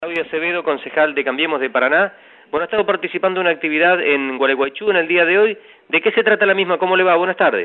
Claudio Acevedo, concejal de Cambiemos de Paraná. Bueno, ha estado participando en una actividad en Gualeguaychú en el día de hoy. ¿De qué se trata la misma? ¿Cómo le va? Buenas tardes.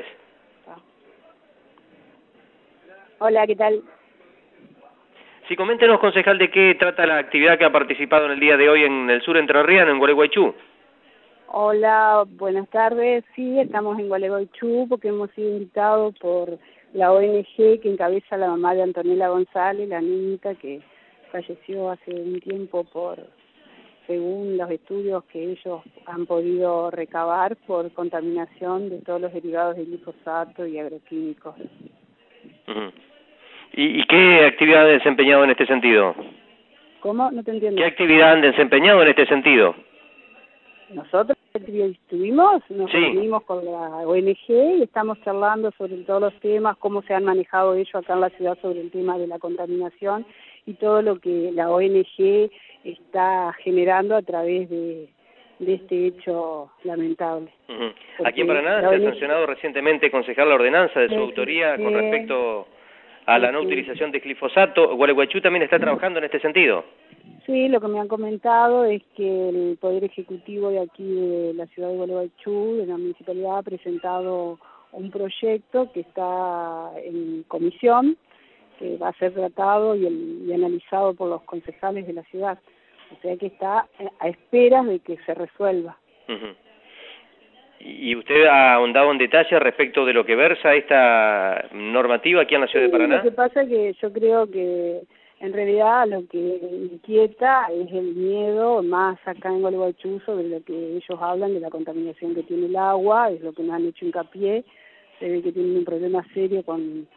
Hola, ¿qué tal? Sí, coméntenos, concejal, de qué trata la actividad que ha participado en el día de hoy en el sur entrerriano, en Gualeguaychú. Hola, buenas tardes. Sí, estamos en Gualeguaychú porque hemos sido invitados por la ONG que encabeza la mamá de Antonella González, la niñita que falleció hace un tiempo según los estudios que ellos han podido recabar por contaminación de todos los derivados de glifosato y agroquímicos. Uh-huh. ¿Y qué actividad han desempeñado en este sentido? ¿Cómo? No te entiendo. ¿Qué actividad han desempeñado en este sentido? Nosotros estuvimos, nos Sí. reunimos con la ONG y estamos charlando sobre todos los temas, cómo se han manejado ellos acá en la ciudad sobre el tema de la contaminación y todo lo que la ONG está generando a través de este hecho lamentable. Uh-huh. Aquí en Paraná se ha sancionado recientemente, concejal, la ordenanza de su autoría con respecto a la no utilización de glifosato. ¿Gualeguaychú también está trabajando en este sentido? Sí, lo que me han comentado es que el Poder Ejecutivo de aquí de la ciudad de Gualeguaychú, de la municipalidad, ha presentado un proyecto que está en comisión, que va a ser tratado y analizado por los concejales de la ciudad. O sea que está a esperas de que se resuelva. Uh-huh. ¿Y usted ha ahondado en detalle respecto de lo que versa esta normativa aquí en la ciudad de Paraná? Lo que pasa es que yo creo que en realidad lo que inquieta es el miedo más acá en Gualeguaychú sobre lo que ellos hablan de la contaminación que tiene el agua, es lo que me han hecho hincapié. Se ve que tienen un problema serio con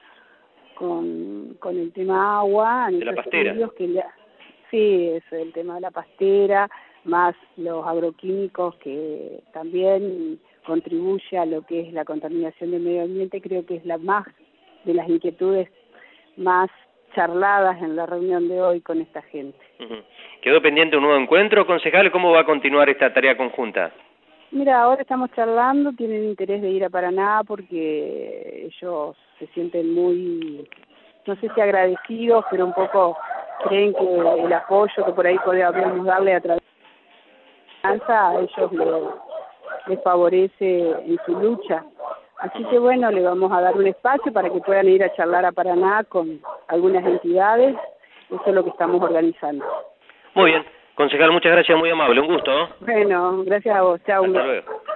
el tema agua. De la pastera. Sí, es el tema de la pastera, más los agroquímicos que también contribuye a lo que es la contaminación del medio ambiente. Creo que es la más de las inquietudes más charladas en la reunión de hoy con esta gente. Uh-huh. ¿Quedó pendiente un nuevo encuentro, concejal? ¿Cómo va a continuar esta tarea conjunta? Mira, ahora estamos charlando, tienen interés de ir a Paraná porque ellos se sienten muy, no sé si agradecidos, pero un poco creen que el apoyo que por ahí podemos darle a través de la alianza a ellos les favorece en su lucha. Así que bueno, le vamos a dar un espacio para que puedan ir a charlar a Paraná con algunas entidades. Eso es lo que estamos organizando. Muy bien. Concejal, muchas gracias, muy amable. Un gusto, ¿no? Bueno, gracias a vos. Chao. Hasta luego.